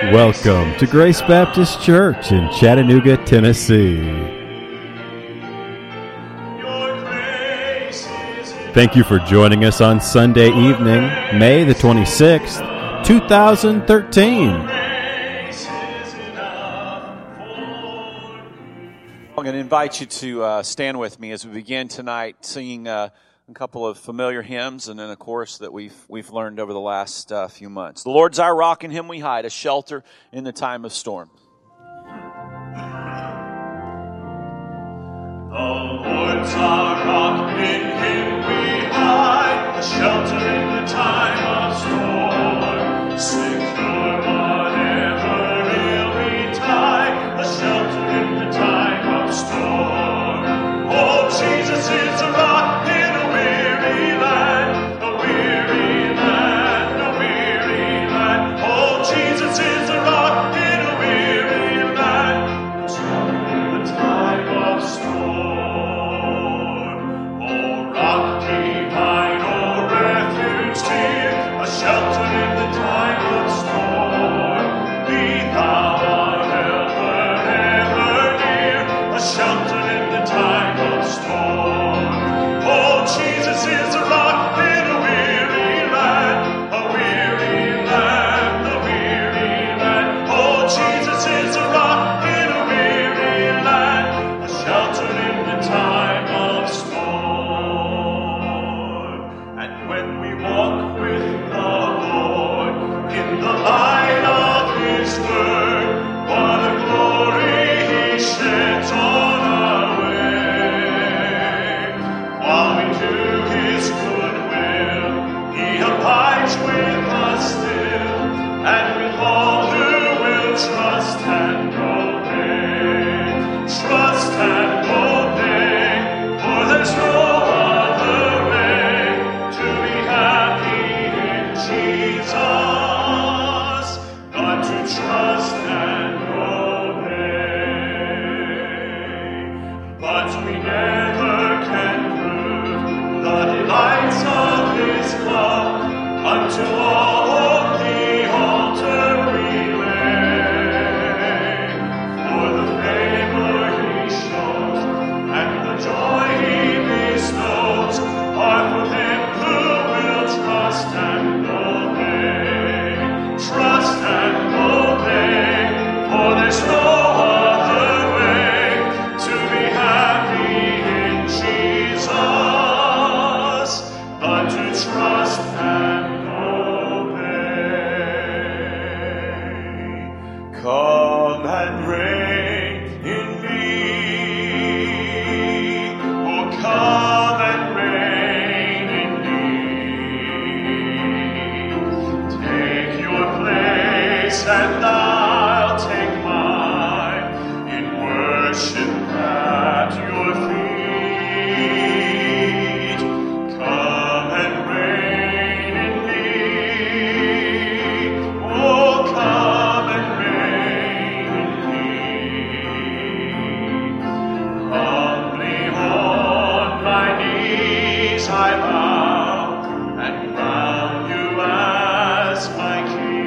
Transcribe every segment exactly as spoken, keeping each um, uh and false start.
Welcome to Grace Baptist Church in Chattanooga, Tennessee. Thank you for joining us on Sunday evening, May the twenty-sixth, two thousand thirteen. I'm going to invite you to uh, stand with me as we begin tonight singing uh, a couple of familiar hymns and then a chorus that we've we've learned over the last uh, few months. The Lord's our rock, in Him we hide, a shelter in the time of storm. The Lord's our rock, in Him we hide, a shelter in the time of storm. Secure whatever ill betide, a shelter in the time of storm. Oh, Jesus is a rock in a weary land, a weary land, a weary land. Oh, Jesus is a rock in a weary land, a shelter in the time of storm. Oh, rock divine, oh, refuge dear, a shelter in the time of storm. Be thou our helper ever near, a shelter in the time of storm. Oh, Jesus is a rock in a weary land, a weary land, a weary land. Oh, Jesus is a rock in a weary land, a shelter in the time of storm. And when we walk with the Lord in the light of His word, what a glory He sheds on our way. While we do His good will, He abides with us still, and with all who will trust and obey. Trust and obey, for there's no other way to be happy in Jesus but to trust and obey. But we never can prove the delights of His love until all of the altar we lay. For the favor He shows and the joy He bestows are for them who will trust and obey. Trust and obey, for there's no other way to be happy in Jesus but to trust and obey. Come and reign in me. Oh, come and reign in me. Take your place and I'll take mine in worship at your feet. Come and reign in me. Oh, come and reign in me. Humbly on my knees I bow and crown you as my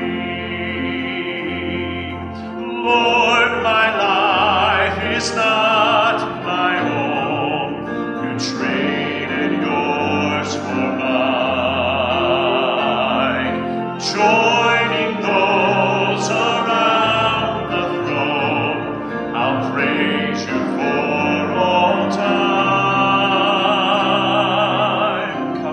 King. Lord, my life is not my own. You traded yours for mine. Joining those around the throne, I'll praise you for all time.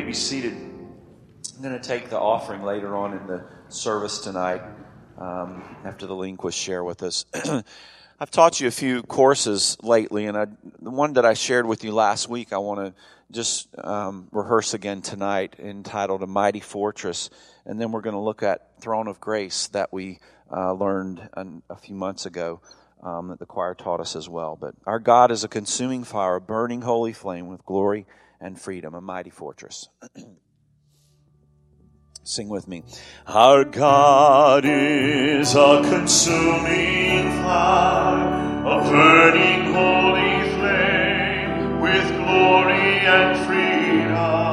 be seated. I'm going to take the offering later on in the service tonight um, after the Lindquist share with us. I've taught you a few courses lately, and I, the one that I shared with you last week I want to just um, rehearse again tonight, entitled A Mighty Fortress. And then we're going to look at Throne of Grace that we uh, learned an, a few months ago um, that the choir taught us as well. But our God is a consuming fire, a burning holy flame with glory and freedom, a mighty fortress. Sing with me. Our God is a consuming fire, a burning holy flame with glory and freedom.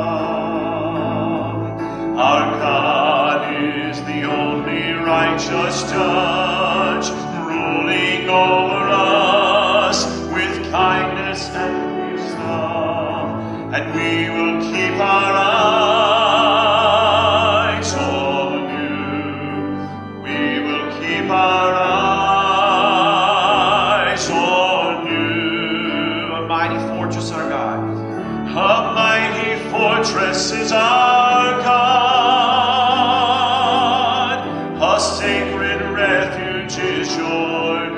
Our God is the only righteous judge, ruling over us with kindness and wisdom, and we will keep our eyes on you. We will keep our eyes on you. A mighty fortress, our God. A mighty fortress is our God. A sacred refuge is your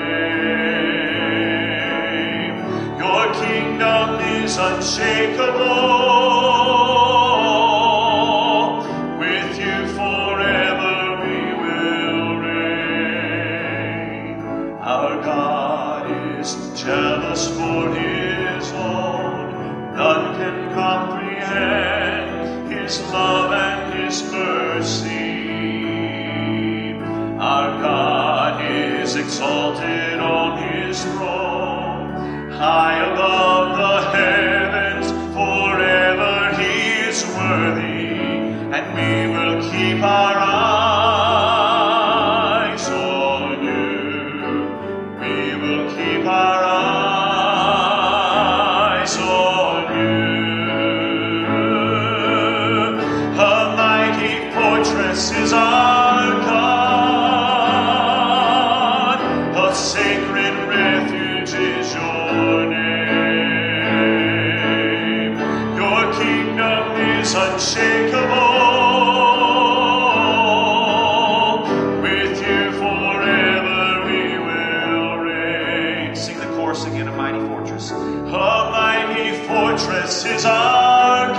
name. Your kingdom is unshakable. With you forever we will reign. Our God is jealous for his own. None can comprehend his love and his mercy. Our God is exalted on his throne, high above the heavens. Forever he is worthy, and we will keep our eyes on you. We will keep our eyes on you. A mighty fortress is our God. A sacred refuge is your name. Your kingdom is unshakable. With you forever we will reign. Sing the chorus again, a mighty fortress. A mighty fortress is our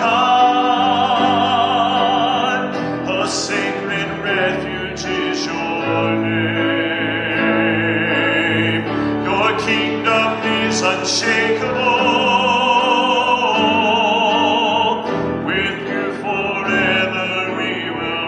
God. A sacred refuge is your name. Your kingdom is unshakable. With you forever we will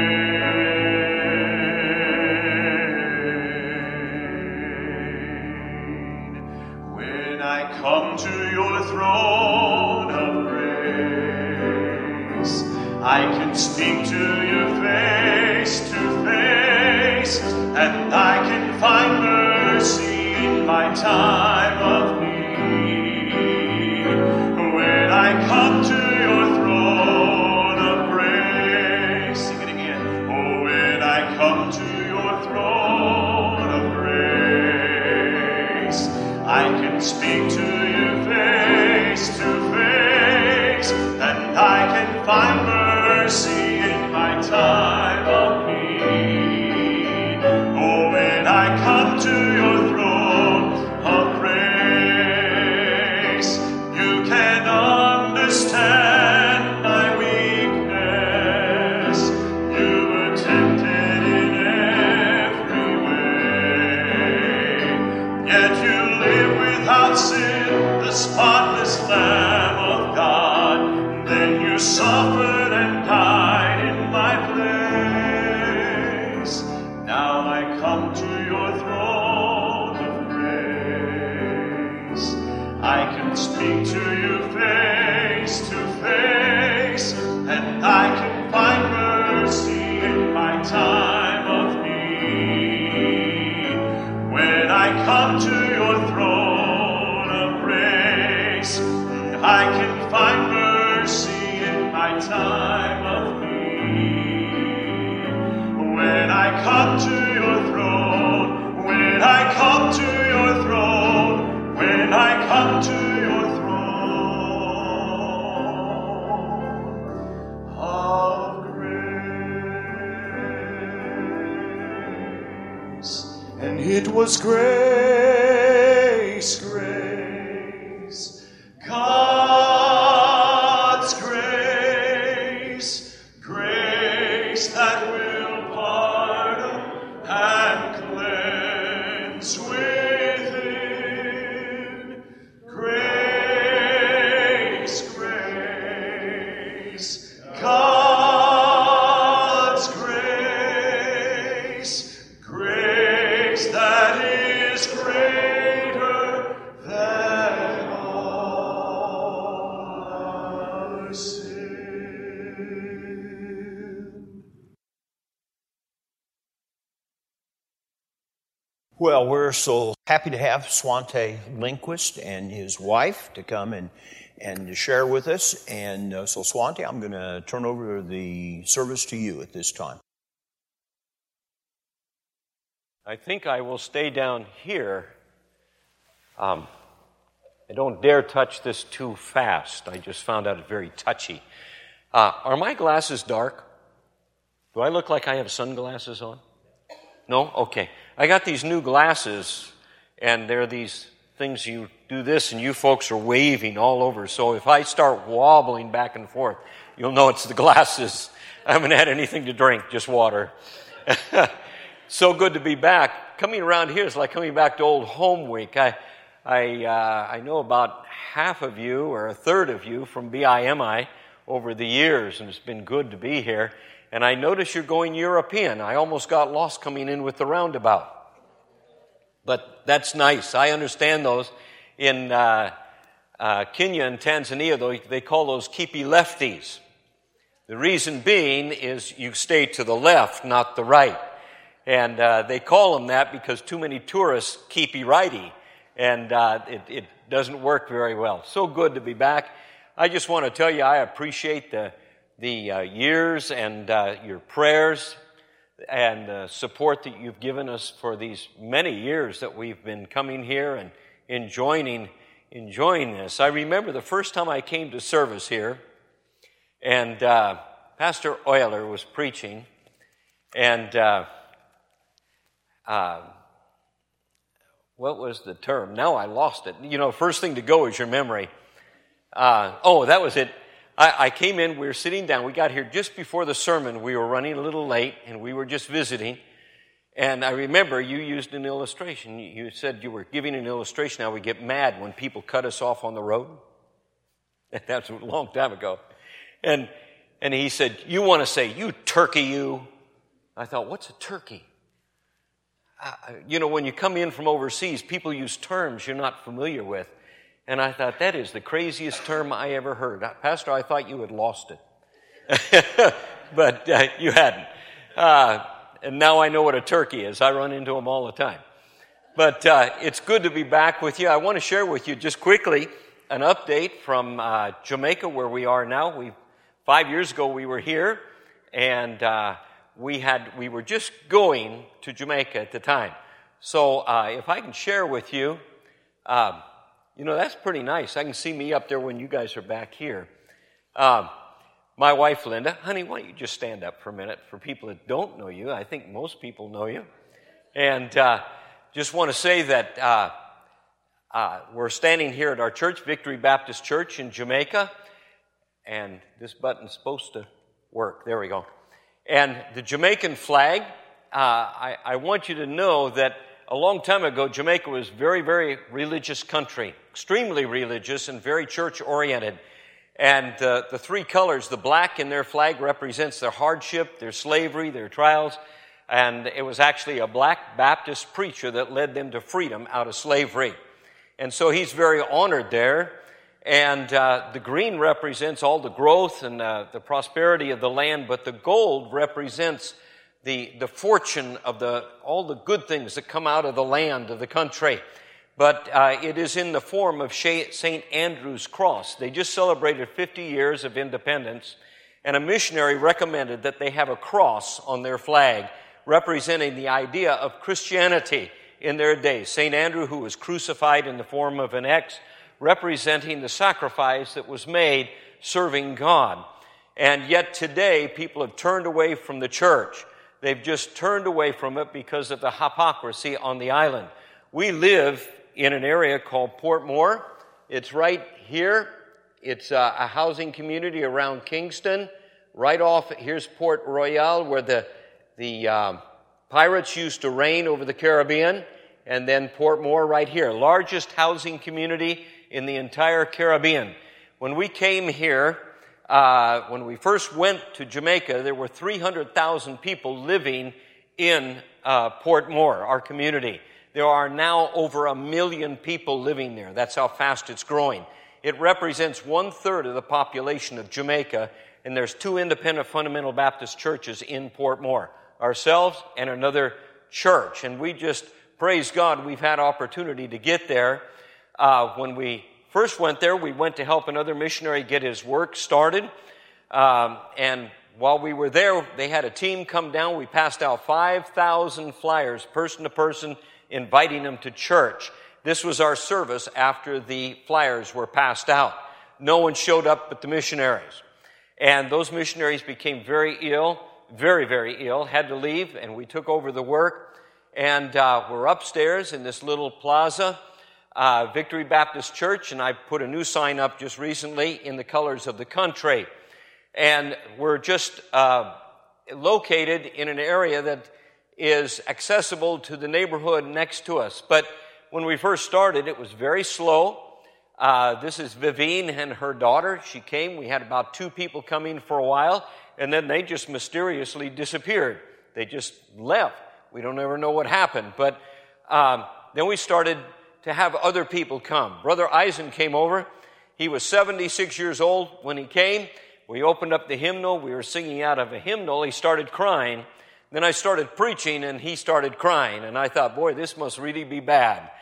reign. When I come to your throne of grace, I can speak to you face to face, and I can find mercy in my time of need. When I come to your throne of grace, sing it again. Oh, when I come to your throne of grace, I can speak to you face to face, and I can find mercy in my time of need. Oh, when I come to your throne of grace, you can understand my weakness. You were tempted in every way, yet you live without sin, the spotless Lamb of God. Then you suffered and died in my place. Now I come to your throne of grace. I can speak to you face to face, and I can find mercy in my time of need. When I come to your throne of grace, I can find mercy in my time of need. When I come to your throne, when I come to your throne, when I come to your throne, And it was grace, grace, God's grace, grace that will pardon and cleanse within. Grace, grace, God's grace, grace that is greater than all our sin. Well, we're so happy to have Swante Lindquist and his wife to come and, and to share with us. And uh, so, Swante, I'm going to turn over the service to you at this time. I think I will stay down here. Um, I don't dare touch this too fast. I just found out it's very touchy. Uh, are my glasses dark? Do I look like I have sunglasses on? No? Okay. I got these new glasses, and they're these things you do this, and you folks are waving all over. So if I start wobbling back and forth, you'll know it's the glasses. I haven't had anything to drink, just water. So good to be back. Coming around here is like coming back to old home week. I I, uh, I know about half of you, or a third of you, from B I M I over the years, and it's been good to be here. And I notice you're going European. I almost got lost coming in with the roundabout. But that's nice. I understand those. In uh, uh, Kenya and Tanzania, though, they call those keepy lefties. The reason being is you stay to the left, not the right. And uh, they call them that because too many tourists keepy righty. And uh, it, it doesn't work very well. So good to be back. I just want to tell you I appreciate the the uh, years and uh, your prayers and uh, support that you've given us for these many years that we've been coming here and enjoying enjoying this. I remember the first time I came to service here, and uh, Pastor Euler was preaching, and uh, uh, what was the term? Now I lost it. You know, first thing to go is your memory. Uh, oh, that was it. I, I came in, we were sitting down, we got here just before the sermon, we were running a little late, and we were just visiting, and I remember you used an illustration. You said you were giving an illustration how we get mad when people cut us off on the road. That's a long time ago. And and he said, you want to say, you turkey, you. I thought, what's a turkey? Uh, you know, when you come in from overseas, people use terms you're not familiar with. And I thought, that is the craziest term I ever heard. Pastor, I thought you had lost it. But uh, you hadn't. Uh, and now I know what a turkey is. I run into them all the time. But uh, it's good to be back with you. I want to share with you just quickly an update from uh, Jamaica, where we are now. We Five years ago, we were here, and uh, we had we were just going to Jamaica at the time. So uh, if I can share with you... Uh, You know, that's pretty nice. I can see me up there when you guys are back here. Um, my wife, Linda, honey, why don't you just stand up for a minute for people that don't know you? I think most people know you. And uh, just want to say that uh, uh, we're standing here at our church, Victory Baptist Church in Jamaica. And this button's supposed to work. There we go. And the Jamaican flag, uh, I, I want you to know that a long time ago, Jamaica was a very, very religious country, extremely religious and very church-oriented. And uh, the three colors, the black in their flag represents their hardship, their slavery, their trials. And it was actually a black Baptist preacher that led them to freedom out of slavery. And so he's very honored there. And uh, the green represents all the growth and uh, the prosperity of the land, but the gold represents the the fortune of the all the good things that come out of the land of the country. But uh, it is in the form of Saint Andrew's cross. They just celebrated fifty years of independence, and a missionary recommended that they have a cross on their flag representing the idea of Christianity in their day. Saint Andrew, who was crucified in the form of an X, representing the sacrifice that was made serving God. And yet today, people have turned away from the church. They've just turned away from it because of the hypocrisy on the island. We live in an area called Portmore. It's right here. It's a, a housing community around Kingston. Right off, here's Port Royal, where the, the um, pirates used to reign over the Caribbean. And then Portmore right here, largest housing community in the entire Caribbean. When we came here, uh, when we first went to Jamaica, there were three hundred thousand people living in uh, Portmore, our community. There are now over a million people living there. That's how fast it's growing. It represents one-third of the population of Jamaica, and there's two independent fundamental Baptist churches in Portmore, ourselves and another church. And we just... Praise God, we've had opportunity to get there. Uh, when we first went there, we went to help another missionary get his work started. Um, and while we were there, they had a team come down. We passed out five thousand flyers, person to person, inviting them to church. This was our service after the flyers were passed out. No one showed up but the missionaries. And those missionaries became very ill, very, very ill, had to leave, and we took over the work. And uh, we're upstairs in this little plaza, uh, Victory Baptist Church, and I put a new sign up just recently in the colors of the country. And we're just uh, located in an area that is accessible to the neighborhood next to us. But when we first started, it was very slow. Uh, this is Vivine and her daughter. She came. We had about two people coming for a while, and then they just mysteriously disappeared. They just left. We don't ever know what happened. But um, then we started to have other people come. Brother Eisen came over. He was seventy-six years old when he came. We opened up the hymnal. We were singing out of a hymnal. He started crying. Then I started preaching, and he started crying. And I thought, boy, this must really be bad.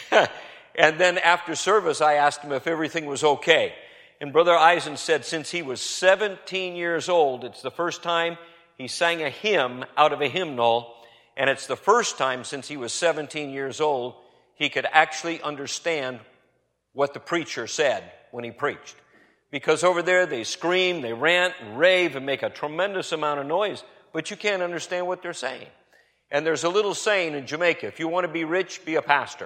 And then after service, I asked him if everything was okay. And Brother Eisen said since he was seventeen years old, it's the first time he sang a hymn out of a hymnal. And it's the first time since he was seventeen years old he could actually understand what the preacher said when he preached. Because over there they scream, they rant and rave and make a tremendous amount of noise, but you can't understand what they're saying. And there's a little saying in Jamaica, if you want to be rich, be a pastor.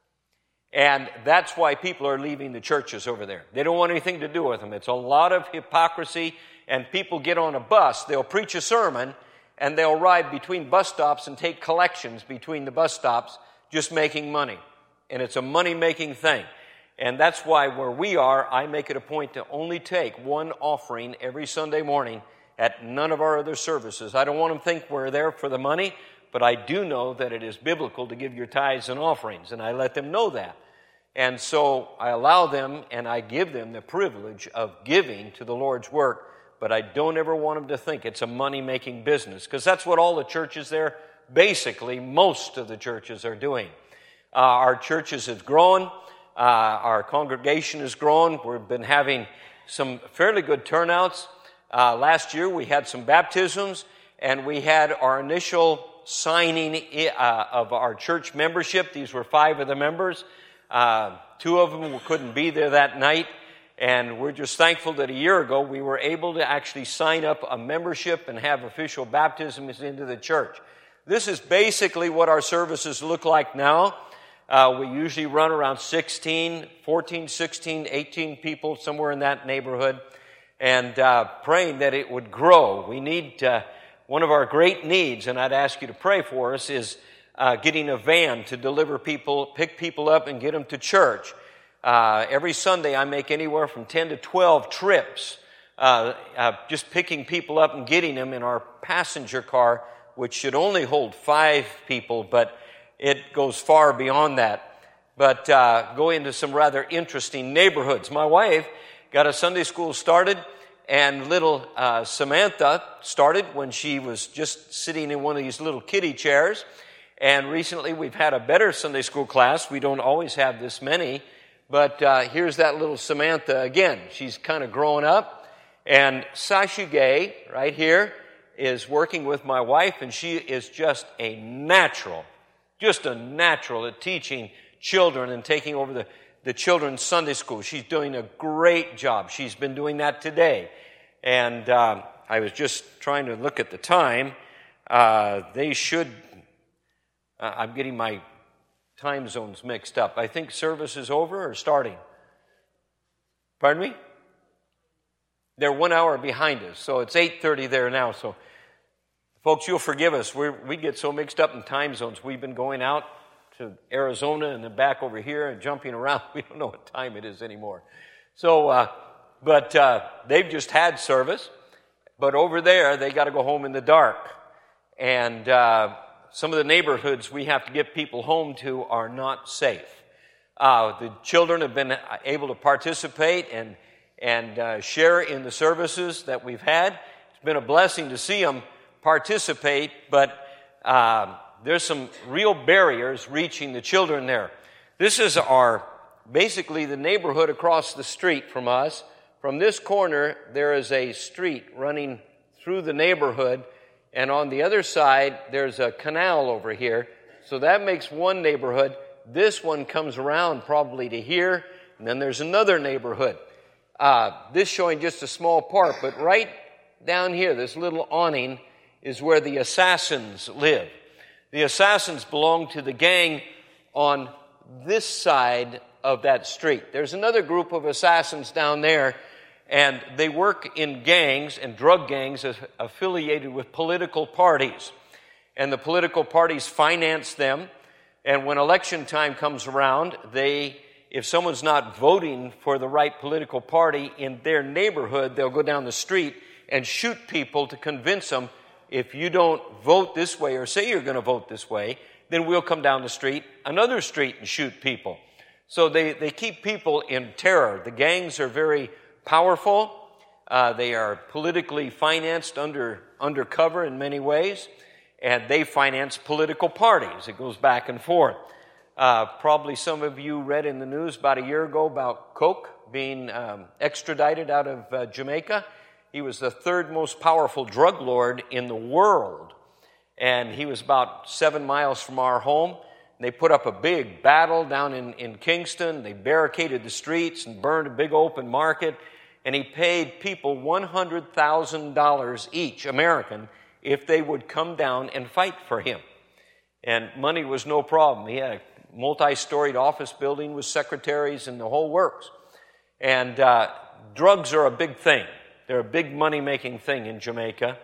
And that's why people are leaving the churches over there. They don't want anything to do with them. It's a lot of hypocrisy, and people get on a bus, they'll preach a sermon, and they'll ride between bus stops and take collections between the bus stops, just making money. And it's a money-making thing. And that's why where we are, I make it a point to only take one offering every Sunday morning at none of our other services. I don't want them to think we're there for the money, but I do know that it is biblical to give your tithes and offerings, and I let them know that. And so I allow them and I give them the privilege of giving to the Lord's work, but I don't ever want them to think it's a money-making business, because that's what all the churches there, basically most of the churches are doing. Uh, our churches have grown. Uh, our congregation has grown. We've been having some fairly good turnouts. Uh, last year we had some baptisms, and we had our initial signing uh, of our church membership. These were five of the members. Uh, two of them couldn't be there that night. And we're just thankful that a year ago we were able to actually sign up a membership and have official baptisms into the church. This is basically what our services look like now. Uh, we usually run around sixteen, fourteen, sixteen, eighteen people, somewhere in that neighborhood, and uh, praying that it would grow. We need, uh, one of our great needs, and I'd ask you to pray for us, is uh, getting a van to deliver people, pick people up and get them to church. Uh, every Sunday I make anywhere from ten to twelve trips, uh, uh, just picking people up and getting them in our passenger car, which should only hold five people, but it goes far beyond that. But uh, go into some rather interesting neighborhoods. My wife got a Sunday school started, and little uh, Samantha started when she was just sitting in one of these little kiddie chairs. And recently we've had a better Sunday school class. We don't always have this many. But uh, here's that little Samantha again. She's kind of growing up. And Sashi Gay, right here, is working with my wife, and she is just a natural, just a natural at teaching children and taking over the, the children's Sunday school. She's doing a great job. She's been doing that today. And um, I was just trying to look at the time. Uh, they should, uh, I'm getting my time zones mixed up. I think service is over or starting. Pardon me? They're one hour behind us, so it's eight thirty there now. So, folks, you'll forgive us. We're, we get so mixed up in time zones. We've been going out to Arizona and then back over here and jumping around. We don't know what time it is anymore. So, uh, but uh, they've just had service. But over there, they got to go home in the dark. And uh, some of the neighborhoods we have to get people home to are not safe. Uh, the children have been able to participate and and uh, share in the services that we've had. It's been a blessing to see them participate, but uh, there's some real barriers reaching the children there. This is our, basically the neighborhood across the street from us. From this corner, there is a street running through the neighborhood, and on the other side, there's a canal over here. So that makes one neighborhood. This one comes around probably to here, and then there's another neighborhood. Uh, this showing just a small part, but right down here, this little awning, is where the assassins live. The assassins belong to the gang on this side of that street. There's another group of assassins down there, and they work in gangs and drug gangs affiliated with political parties. And the political parties finance them, and when election time comes around, they if someone's not voting for the right political party in their neighborhood, they'll go down the street and shoot people to convince them, if you don't vote this way or say you're going to vote this way, then we'll come down the street, another street, and shoot people. So they, they keep people in terror. The gangs are very powerful. Uh, they are politically financed under undercover in many ways, and they finance political parties. It goes back and forth. Uh, probably some of you read in the news about a year ago about Coke being um, extradited out of uh, Jamaica. He was the third most powerful drug lord in the world. And he was about seven miles from our home. They put up a big battle down in, in Kingston. They barricaded the streets and burned a big open market. And he paid people one hundred thousand dollars each, American, if they would come down and fight for him. And money was no problem. He had a multi-storied office building with secretaries and the whole works. And uh, drugs are a big thing. They're a big money-making thing in Jamaica.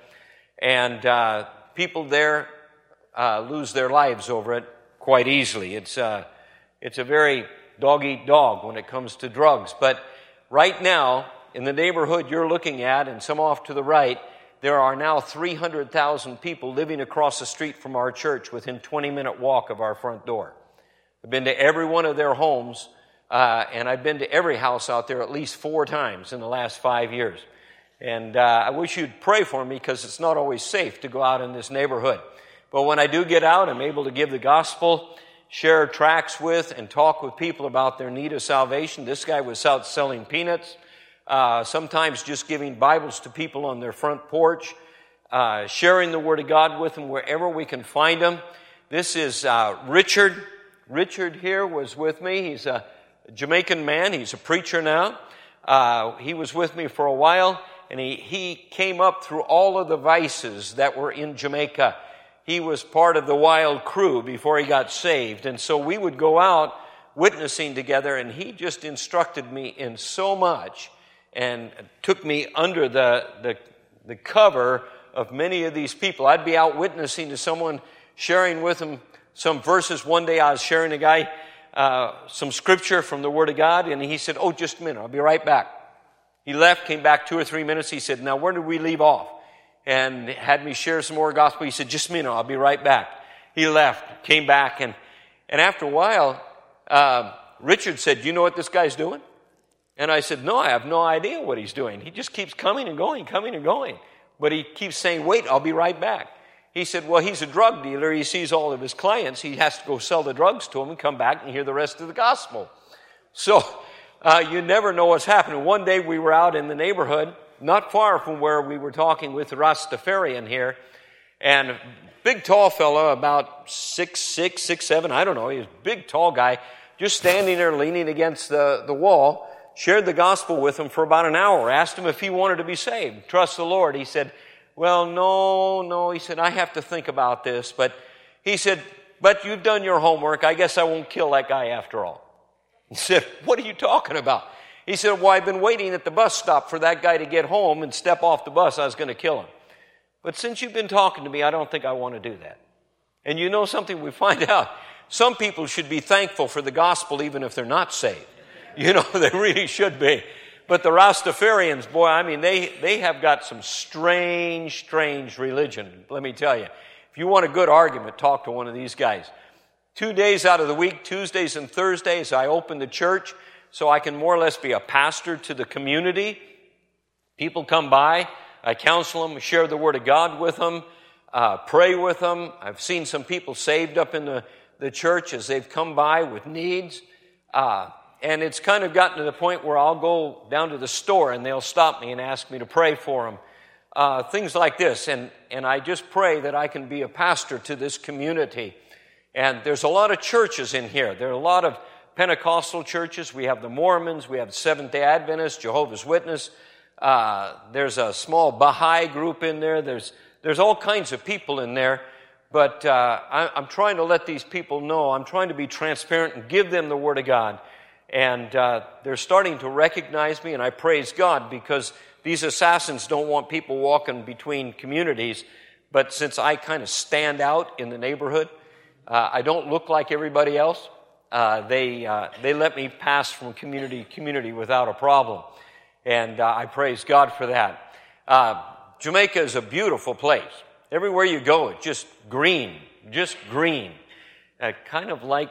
And uh, people there uh, lose their lives over it quite easily. It's, uh, it's a very dog-eat-dog when it comes to drugs. But right now, in the neighborhood you're looking at, and some off to the right, there are now three hundred thousand people living across the street from our church within twenty-minute walk of our front door. I've been to every one of their homes, uh, and I've been to every house out there at least four times in the last five years. And uh, I wish you'd pray for me, because it's not always safe to go out in this neighborhood. But when I do get out, I'm able to give the gospel, share tracts with, and talk with people about their need of salvation. This guy was out selling peanuts, uh, sometimes just giving Bibles to people on their front porch, uh, sharing the Word of God with them wherever we can find them. This is uh, Richard. Richard here was with me. He's a Jamaican man. He's a preacher now. Uh, he was with me for a while, and he, he came up through all of the vices that were in Jamaica. He was part of the Wild Crew before he got saved, and so we would go out witnessing together, and he just instructed me in so much and took me under the, the, the cover of many of these people. I'd be out witnessing to someone, sharing with them some verses. One day I was sharing a guy uh, some scripture from the Word of God, and he said, "Oh, just a minute, I'll be right back." He left, came back two or three minutes. He said, "Now, where did we leave off?" And had me share some more gospel. He said, "Just a minute, I'll be right back." He left, came back, and, and after a while, uh, Richard said, "You know what this guy's doing?" And I said, "No, I have no idea what he's doing. He just keeps coming and going, coming and going. But he keeps saying, 'Wait, I'll be right back.'" He said, "Well, he's a drug dealer. He sees all of his clients. He has to go sell the drugs to them and come back and hear the rest of the gospel." So uh, you never know what's happening. One day we were out in the neighborhood, not far from where we were talking with the Rastafarian here, and a big tall fellow, about six, six, six, seven, I don't know, he was a big tall guy, just standing there leaning against the, the wall, shared the gospel with him for about an hour, asked him if he wanted to be saved, trust the Lord. He said, well, no, no. He said, I have to think about this. But he said, but you've done your homework. I guess I won't kill that guy after all. He said, what are you talking about? He said, well, I've been waiting at the bus stop for that guy to get home and step off the bus. I was going to kill him. But since you've been talking to me, I don't think I want to do that. And you know something? We find out some people should be thankful for the gospel even if they're not saved. You know, they really should be. But the Rastafarians, boy, I mean, they, they have got some strange, strange religion, let me tell you. If you want a good argument, talk to one of these guys. Two days out of the week, Tuesdays and Thursdays, I open the church so I can more or less be a pastor to the community. People come by, I counsel them, share the Word of God with them, uh, pray with them. I've seen some people saved up in the, the church as they've come by with needs. Uh, and it's kind of gotten to the point where I'll go down to the store and they'll stop me and ask me to pray for them. Uh, things like this. And, and I just pray that I can be a pastor to this community. And there's a lot of churches in here. There are a lot of Pentecostal churches. We have the Mormons. We have the Seventh-day Adventists, Jehovah's Witness. Uh, there's a small Baha'i group in there. There's there's all kinds of people in there. But uh, I, I'm trying to let these people know. I'm trying to be transparent and give them the Word of God. And uh, they're starting to recognize me, and I praise God because these assassins don't want people walking between communities. But since I kind of stand out in the neighborhood, uh, I don't look like everybody else. Uh, they uh, they let me pass from community to community without a problem. And uh, I praise God for that. Uh, Jamaica is a beautiful place. Everywhere you go, it's just green, just green. Uh, kind of like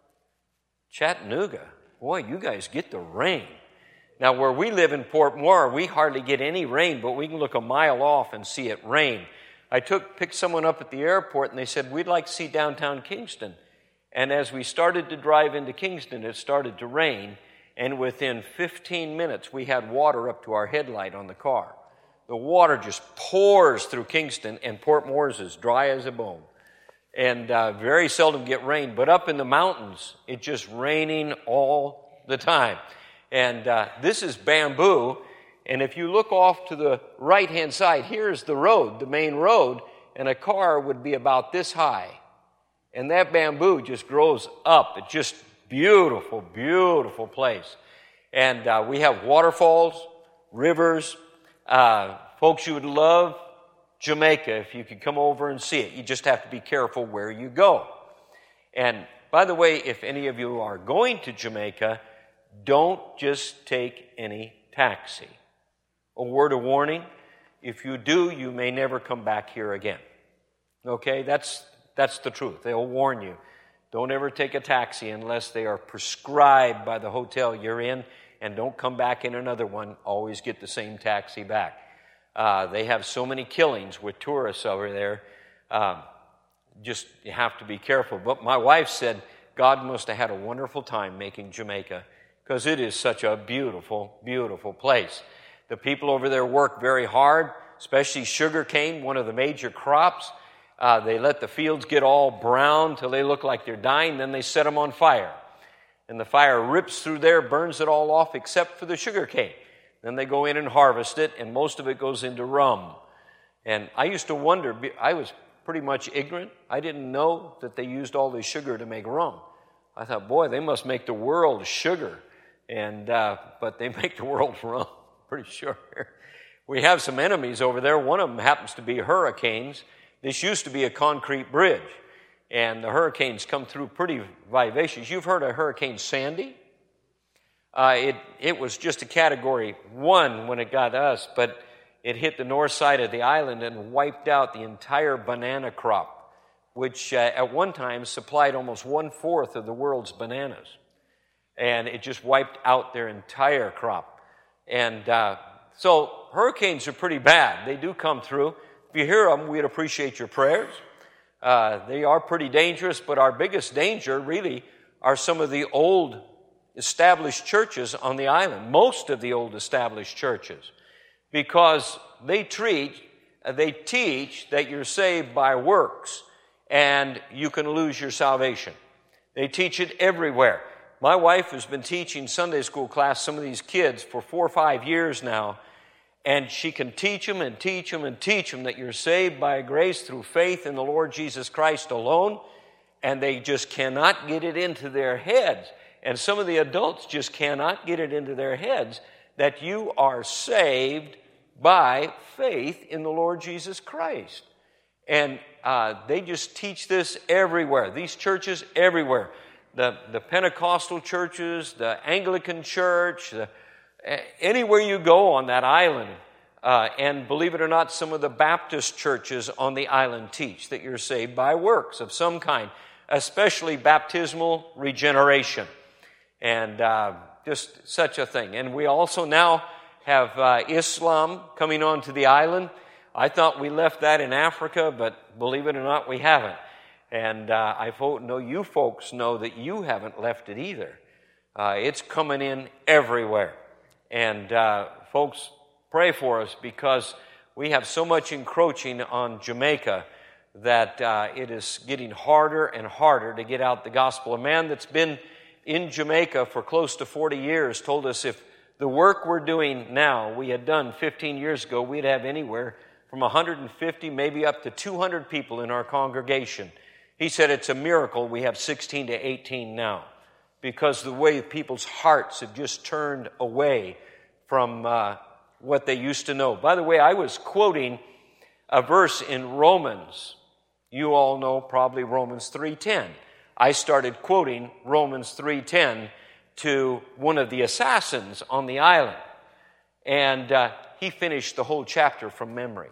Chattanooga. Boy, you guys get the rain. Now, where we live in Port Moore, we hardly get any rain, but we can look a mile off and see it rain. I took picked someone up at the airport, and they said, we'd like to see downtown Kingston. And as we started to drive into Kingston, it started to rain. And within fifteen minutes, we had water up to our headlight on the car. The water just pours through Kingston, and Port Moore's as dry as a bone. And uh, very seldom get rain. But up in the mountains, it's just raining all the time. And uh, this is bamboo. And if you look off to the right-hand side, here's the road, the main road, and a car would be about this high. And that bamboo just grows up. It's just beautiful, beautiful place. And uh, we have waterfalls, rivers. Uh, folks, you would love Jamaica if you could come over and see it. You just have to be careful where you go. And by the way, if any of you are going to Jamaica, don't just take any taxi. A word of warning, if you do, you may never come back here again. Okay, that's that's the truth. They'll warn you. Don't ever take a taxi unless they are prescribed by the hotel you're in, and don't come back in another one. Always get the same taxi back. Uh, they have so many killings with tourists over there. Um, just you have to be careful. But my wife said God must have had a wonderful time making Jamaica because it is such a beautiful, beautiful place. The people over there work very hard, especially sugarcane, one of the major crops. Uh, they let the fields get all brown till they look like they're dying, then they set them on fire. And the fire rips through there, burns it all off except for the sugarcane. Then they go in and harvest it, and most of it goes into rum. And I used to wonder, I was pretty much ignorant. I didn't know that they used all this sugar to make rum. I thought, boy, they must make the world sugar. And uh, but they make the world rum, pretty sure. We have some enemies over there. One of them happens to be hurricanes. This used to be a concrete bridge, and the hurricanes come through pretty vivacious. You've heard of Hurricane Sandy? Uh, it, it was just a category one when it got us, but it hit the north side of the island and wiped out the entire banana crop, which uh, at one time supplied almost one-fourth of the world's bananas. And it just wiped out their entire crop. And uh, so hurricanes are pretty bad. They do come through. If you hear them, we'd appreciate your prayers. Uh, they are pretty dangerous, but our biggest danger really are some of the old established churches on the island, most of the old established churches, because they treat, uh, they teach that you're saved by works and you can lose your salvation. They teach it everywhere. My wife has been teaching Sunday school class some of these kids for four or five years now, And she can teach them and teach them and teach them that you're saved by grace through faith in the Lord Jesus Christ alone, and they just cannot get it into their heads. And some of the adults just cannot get it into their heads that you are saved by faith in the Lord Jesus Christ. And uh, they just teach this everywhere. These churches everywhere. The, the Pentecostal churches, the Anglican church, the, anywhere you go on that island. Uh, and believe it or not, some of the Baptist churches on the island teach that you're saved by works of some kind, especially baptismal regeneration. And uh, just such a thing. And we also now have uh, Islam coming onto the island. I thought we left that in Africa, but believe it or not, we haven't. And uh, I know you folks know that you haven't left it either. Uh, it's coming in everywhere. And uh, folks, pray for us because we have so much encroaching on Jamaica that uh, it is getting harder and harder to get out the gospel. A man that's been in Jamaica for close to forty years told us if the work we're doing now we had done fifteen years ago, we'd have anywhere from one hundred fifty, maybe up to two hundred people in our congregation. He said it's a miracle we have sixteen to eighteen now because the way people's hearts have just turned away from uh, what they used to know. By the way, I was quoting a verse in Romans. You all know probably Romans three ten. I started quoting Romans three ten to one of the assassins on the island. And uh, he finished the whole chapter from memory.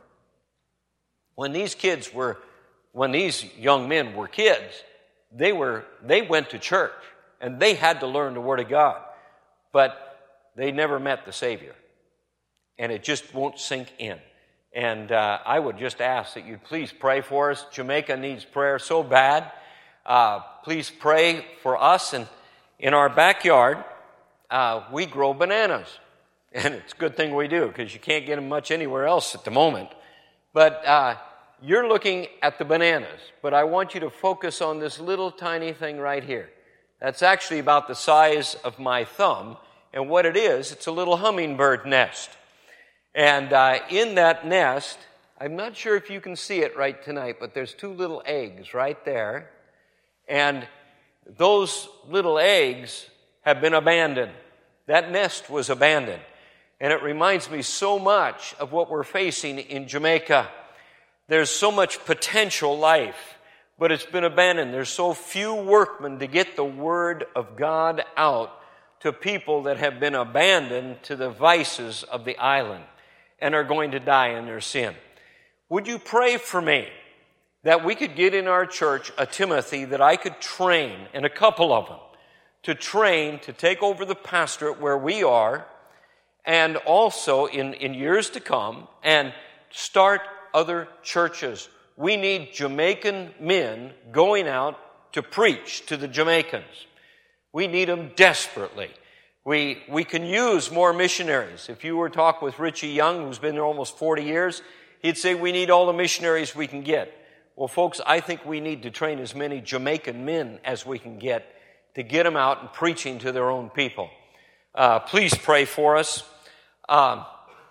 When these kids were, when these young men were kids, they were, they went to church and they had to learn the Word of God. But they never met the Savior. And it just won't sink in. And uh, I would just ask that you'd please pray for us. Jamaica needs prayer so bad. Uh, please pray for us. And in our backyard, uh, we grow bananas. And it's a good thing we do because you can't get them much anywhere else at the moment. But uh, you're looking at the bananas. But I want you to focus on this little tiny thing right here. That's actually about the size of my thumb. And what it is, it's a little hummingbird nest. And uh, in that nest, I'm not sure if you can see it right tonight, but there's two little eggs right there. And those little eggs have been abandoned. That nest was abandoned. And it reminds me so much of what we're facing in Jamaica. There's so much potential life, but it's been abandoned. There's so few workmen to get the Word of God out to people that have been abandoned to the vices of the island and are going to die in their sin. Would you pray for me that we could get in our church a Timothy that I could train, and a couple of them, to train to take over the pastorate where we are, and also in, in years to come, and start other churches. We need Jamaican men going out to preach to the Jamaicans. We need them desperately. We we can use more missionaries. If you were to talk with Richie Young, who's been there almost forty years, he'd say we need all the missionaries we can get. Well, folks, I think we need to train as many Jamaican men as we can get to get them out and preaching to their own people. Uh, please pray for us. Um,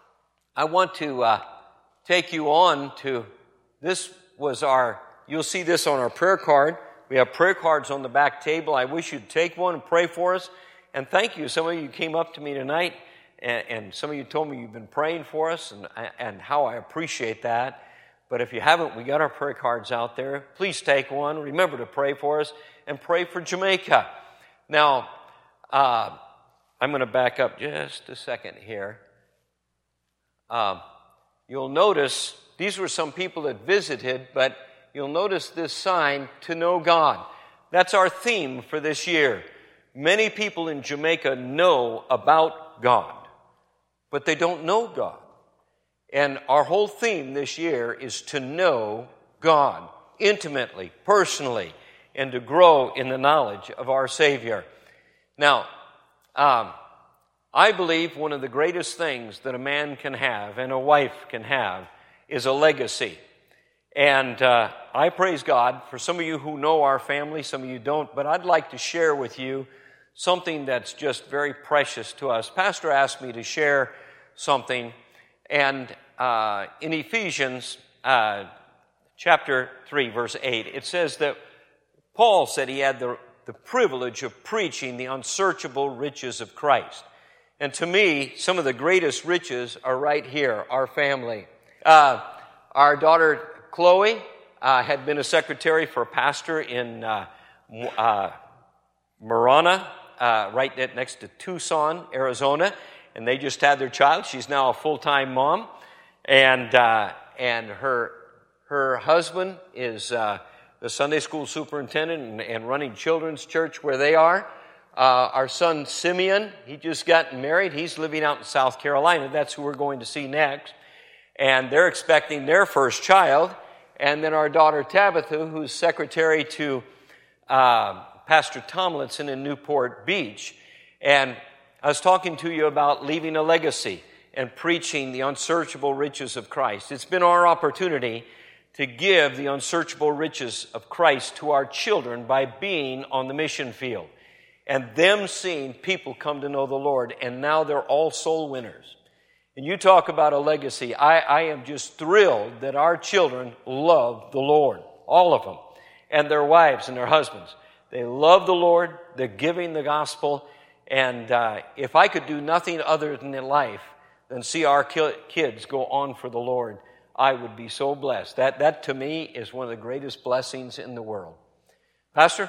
I want to uh, take you on to, this was our, you'll see this on our prayer card. We have prayer cards on the back table. I wish you'd take one and pray for us. And thank you. Some of you came up to me tonight, and, and some of you told me you've been praying for us, and, and how I appreciate that. But if you haven't, we got our prayer cards out there. Please take one. Remember to pray for us, and pray for Jamaica. Now, uh, I'm going to back up just a second here. Uh, you'll notice, these were some people that visited, but you'll notice this sign, to know God. That's our theme for this year. Many people in Jamaica know about God, but they don't know God. And our whole theme this year is to know God intimately, personally, and to grow in the knowledge of our Savior. Now, um, I believe one of the greatest things that a man can have and a wife can have is a legacy. And uh, I praise God for some of you who know our family, some of you don't, but I'd like to share with you something that's just very precious to us. Pastor asked me to share something, And uh, in Ephesians uh, chapter three, verse eight, it says that Paul said he had the, the privilege of preaching the unsearchable riches of Christ. And to me, some of the greatest riches are right here, our family. Uh, our daughter, Chloe, uh, had been a secretary for a pastor in uh, uh, Marana, uh, right next to Tucson, Arizona, and they just had their child. She's now a full-time mom, and uh, and her her husband is uh, the Sunday school superintendent and, and running children's church where they are. Uh, our son Simeon, he just got married. He's living out in South Carolina. That's who we're going to see next, and they're expecting their first child. And then our daughter Tabitha, who's secretary to uh, Pastor Tomlinson in Newport Beach. And I was talking to you about leaving a legacy and preaching the unsearchable riches of Christ. It's been our opportunity to give the unsearchable riches of Christ to our children by being on the mission field and them seeing people come to know the Lord, and now they're all soul winners. And you talk about a legacy. I, I am just thrilled that our children love the Lord, all of them, and their wives and their husbands. They love the Lord, they're giving the gospel, and uh, if I could do nothing other than in life than see our kids go on for the Lord, I would be so blessed. That, that to me is one of the greatest blessings in the world. Pastor,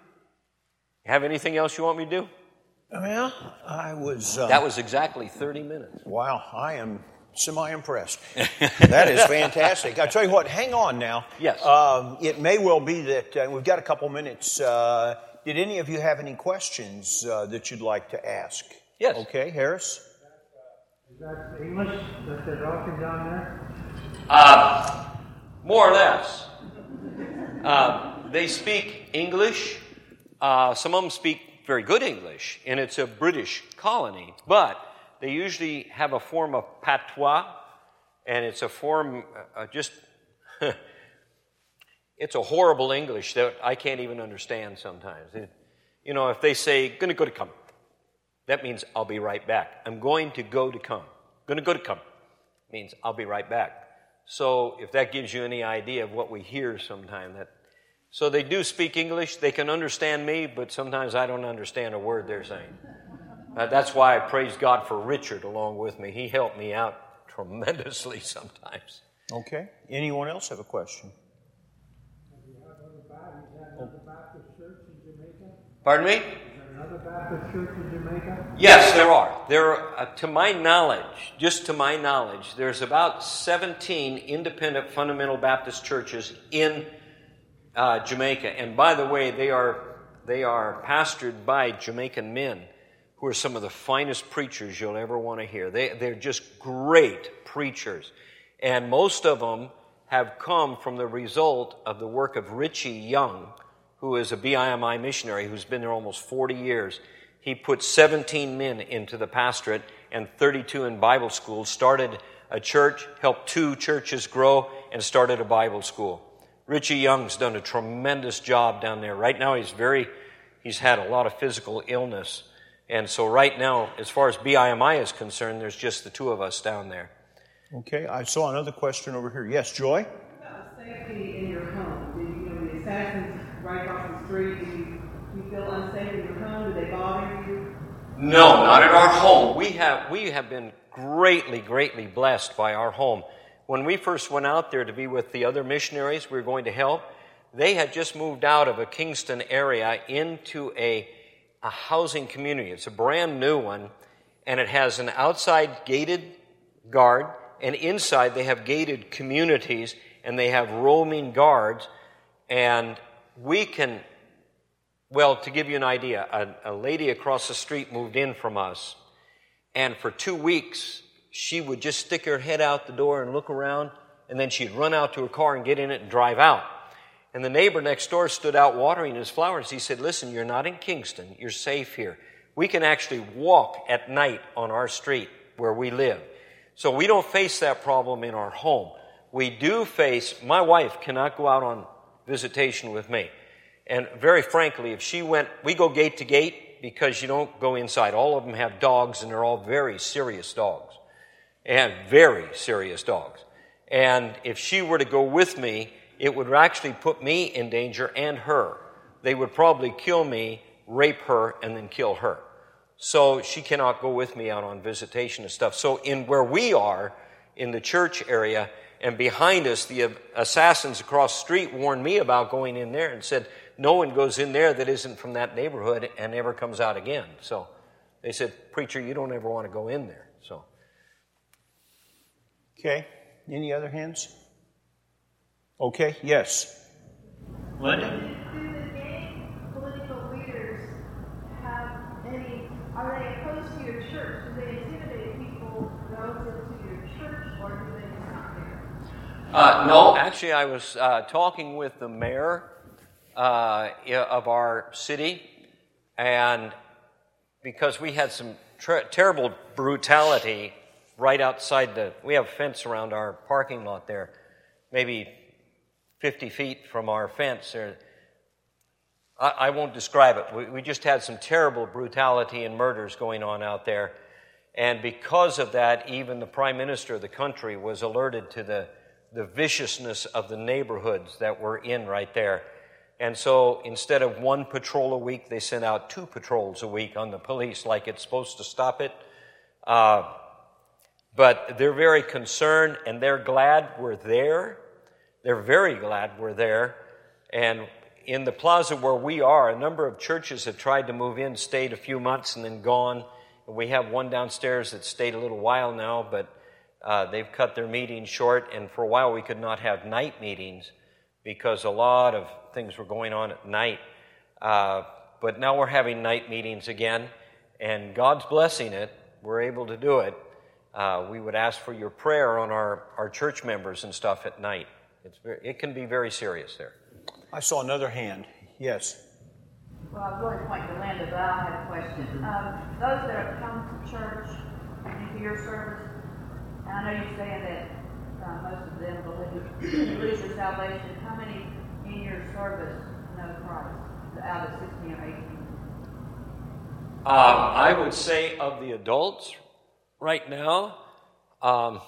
have anything else you want me to do? Well, I was... Um, that was exactly thirty minutes. Wow, I am semi-impressed. That is fantastic. I tell you what, hang on now. Yes. Um, it may well be that uh, we've got a couple minutes. Uh, did any of you have any questions uh, that you'd like to ask? Yes. Okay, Harris? Is that English that they're talking down there? Uh, more or less. Uh, they speak English. Uh, some of them speak very good English, and it's a British colony, but they usually have a form of patois, and it's a form, uh, just, it's a horrible English that I can't even understand sometimes. It, you know, if they say, gonna go to come, that means I'll be right back. I'm going to go to come. Gonna go to come means I'll be right back. So if that gives you any idea of what we hear sometimes, that so they do speak English. They can understand me, but sometimes I don't understand a word they're saying. Uh, that's why I praise God for Richard along with me. He helped me out tremendously sometimes. Okay. Anyone else have a question? Pardon me? Is there another Baptist church in Jamaica? Yes, there are. There are, uh, to my knowledge, just to my knowledge, there's about seventeen independent fundamental Baptist churches in Uh, Jamaica, and by the way, they are they are pastored by Jamaican men who are some of the finest preachers you'll ever want to hear. They they're just great preachers, and most of them have come from the result of the work of Richie Young, who is a B I M I missionary who's been there almost forty years. He put seventeen men into the pastorate and thirty-two in Bible school. Started a church, helped two churches grow, and started a Bible school. Richie Young's done a tremendous job down there. Right now he's very, he's had a lot of physical illness. And so right now, as far as B I M I is concerned, there's just the two of us down there. Okay, I saw another question over here. Yes, Joy? Uh, safety in your home. Do you, you know, the assassins right across the street, do you, do you feel unsafe in your home? Do they bother you? No, not at our home. We have, we have been greatly, greatly blessed by our home. When we first went out there to be with the other missionaries we were going to help, they had just moved out of a Kingston area into a, a housing community. It's a brand new one, and it has an outside gated guard, and inside they have gated communities, and they have roaming guards, and we can, well, to give you an idea, a, a lady across the street moved in from us, and for two weeks, she would just stick her head out the door and look around, and then she'd run out to her car and get in it and drive out. And the neighbor next door stood out watering his flowers. He said, listen, you're not in Kingston. You're safe here. We can actually walk at night on our street where we live. So we don't face that problem in our home. We do face, my wife cannot go out on visitation with me. And very frankly, if she went, we go gate to gate because you don't go inside. All of them have dogs, and they're all very serious dogs. and very serious dogs. And if she were to go with me, it would actually put me in danger and her. They would probably kill me, rape her, and then kill her. So she cannot go with me out on visitation and stuff. So in where we are, in the church area, and behind us, the assassins across the street warned me about going in there and said, no one goes in there that isn't from that neighborhood and never comes out again. So they said, preacher, you don't ever want to go in there. So. Okay. Any other hands? Okay. Yes. Linda? Do the gay political leaders have any, are they opposed to your church? Do they intimidate people relative to your church, or do they just not care? Uh, no, actually I was uh, talking with the mayor uh, of our city, and because we had some ter- terrible brutality right outside the, we have a fence around our parking lot there, maybe fifty feet from our fence. There, I, I won't describe it. We, we just had some terrible brutality and murders going on out there. And because of that, even the prime minister of the country was alerted to the, the viciousness of the neighborhoods that we're in right there. And so instead of one patrol a week, they sent out two patrols a week on the police, like it's supposed to stop it. Uh, but they're very concerned, and they're glad we're there. They're very glad we're there. And in the plaza where we are, a number of churches have tried to move in, stayed a few months, and then gone. We have one downstairs that stayed a little while now, but uh, they've cut their meetings short. And for a while, we could not have night meetings because a lot of things were going on at night. Uh, but now we're having night meetings again, and God's blessing it. We're able to do it. Uh, we would ask for your prayer on our, our church members and stuff at night. It's very, it can be very serious there. I saw another hand. Yes. Well, I was going to point to Linda, but I have a question. Um, those that have come to church into your service, and I know you're saying that uh, most of them believe you lose your salvation. How many in your service know Christ out of sixteen or eighteen? Um, I would say of the adults right now, um,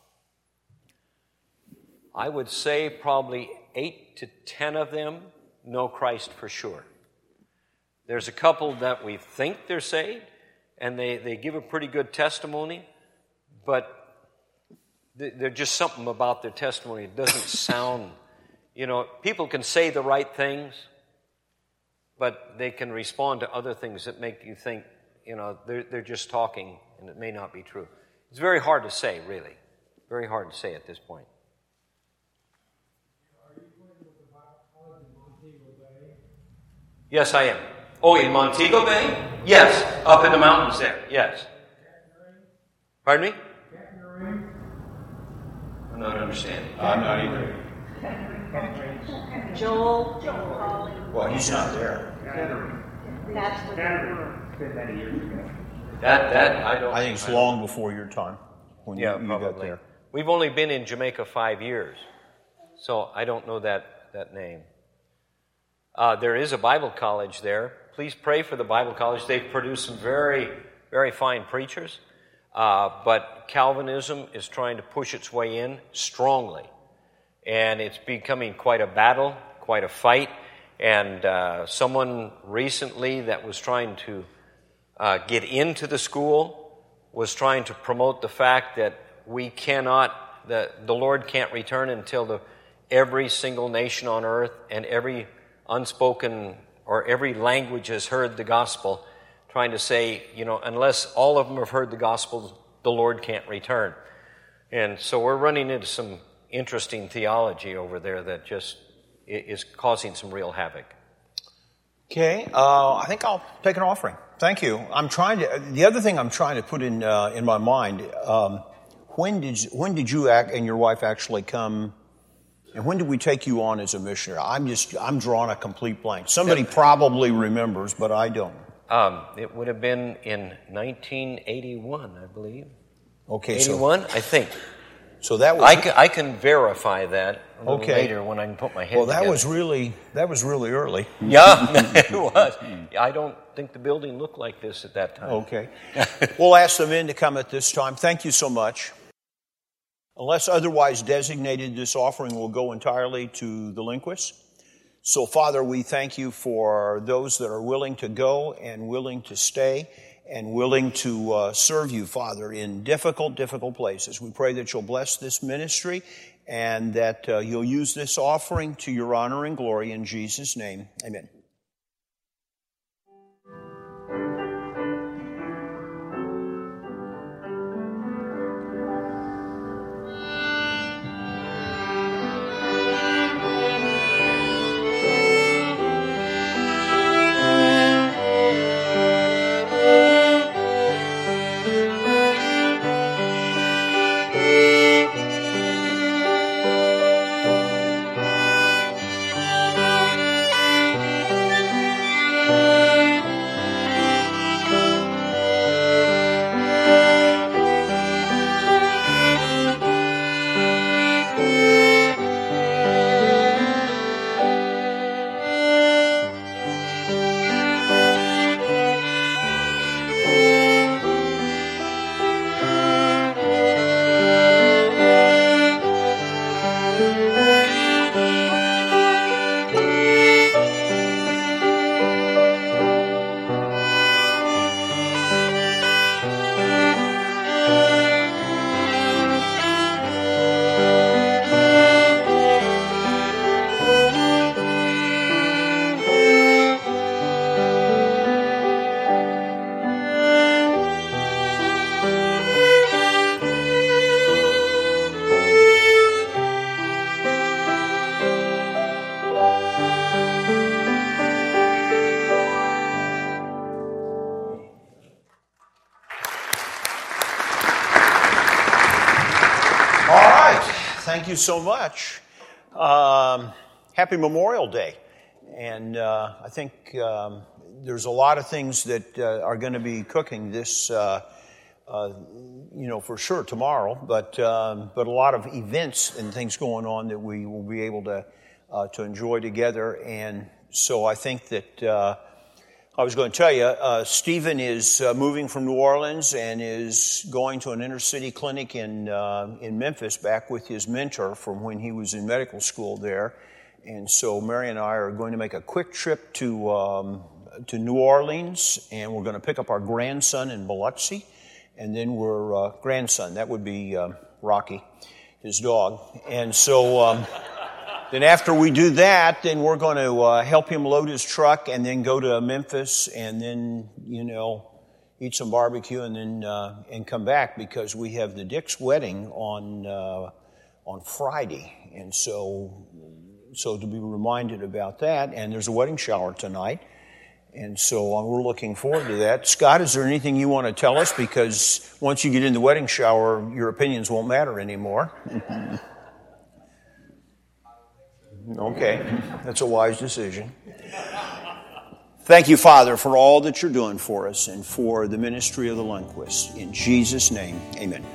I would say probably eight to ten of them know Christ for sure. There's a couple that we think they're saved, and they, they give a pretty good testimony, but there's just something about their testimony. It doesn't sound, you know, people can say the right things, but they can respond to other things that make you think, you know, they're, they're just talking, and it may not be true. It's very hard to say, really. Very hard to say at this point. Yes, I am. Oh, in Montego Bay? Yes, up in the mountains there, yes. Pardon me? I'm not understanding. I'm not either. Joel, Joel Holly. Well, he's not there. That's what That, that, I don't... I think it's long before your time when Yeah, you, you probably. got there. We've only been in Jamaica five years, so I don't know that, that name. Uh, there is a Bible college there. Please pray for the Bible college. They've produced some very, very fine preachers. Uh, but Calvinism is trying to push its way in strongly. And it's becoming quite a battle, quite a fight. And uh, someone recently that was trying to uh, get into the school was trying to promote the fact that we cannot, that the Lord can't return until the, every single nation on earth and every unspoken or every language has heard the gospel, trying to say, you know, unless all of them have heard the gospel, the Lord can't return. And so we're running into some interesting theology over there that just is causing some real havoc. Okay, uh, I think I'll take an offering. Thank you. I'm trying to. The other thing I'm trying to put in uh, in my mind. Um, when did you, when did you act and your wife actually come? And when did we take you on as a missionary? I'm just I'm drawing a complete blank. Somebody probably remembers, but I don't. Um, it would have been in nineteen eighty-one, I believe. Okay, eighty-one, so, I think. So that was. I can, I can verify that a little okay. later when I can put my head Well, that together. was really that was really early. Yeah, it was. I don't think the building looked like this at that time. Okay. We'll ask the men to come at this time. Thank you so much. Unless otherwise designated, this offering will go entirely to the Lindquists. So, Father, we thank you for those that are willing to go and willing to stay and willing to uh, serve you, Father, in difficult, difficult places. We pray that you'll bless this ministry and that uh, you'll use this offering to your honor and glory in Jesus' name. Amen. Thank you so much. Um, happy Memorial Day. And uh, I think um, there's a lot of things that uh, are going to be cooking this, uh, uh, you know, for sure tomorrow, but um, but a lot of events and things going on that we will be able to uh, to enjoy together. And so I think that uh, I was going to tell you, uh, Stephen is uh, moving from New Orleans and is going to an inner city clinic in uh, in Memphis, back with his mentor from when he was in medical school there. And so Mary and I are going to make a quick trip to um, to New Orleans, and we're going to pick up our grandson in Biloxi, and then we're uh, grandson. That would be uh, Rocky, his dog. And so. Um, Then after we do that, then we're going to uh, help him load his truck and then go to Memphis and then, you know, eat some barbecue and then uh, and come back because we have the Dick's wedding on uh, on Friday. And so so to be reminded about that. And there's a wedding shower tonight. And so uh, we're looking forward to that. Scott, is there anything you want to tell us? Because once you get in the wedding shower, your opinions won't matter anymore. Okay, that's a wise decision. Thank you, Father, for all that you're doing for us and for the ministry of the Lundquists. In Jesus' name, amen.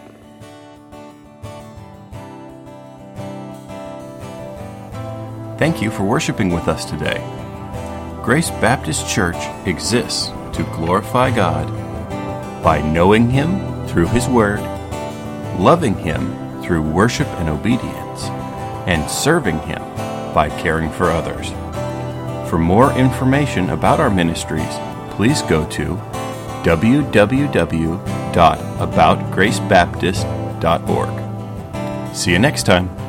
Thank you for worshiping with us today. Grace Baptist Church exists to glorify God by knowing Him through His Word, loving Him through worship and obedience, and serving Him by caring for others. For more information about our ministries, please go to w w w dot about grace baptist dot org. See you next time.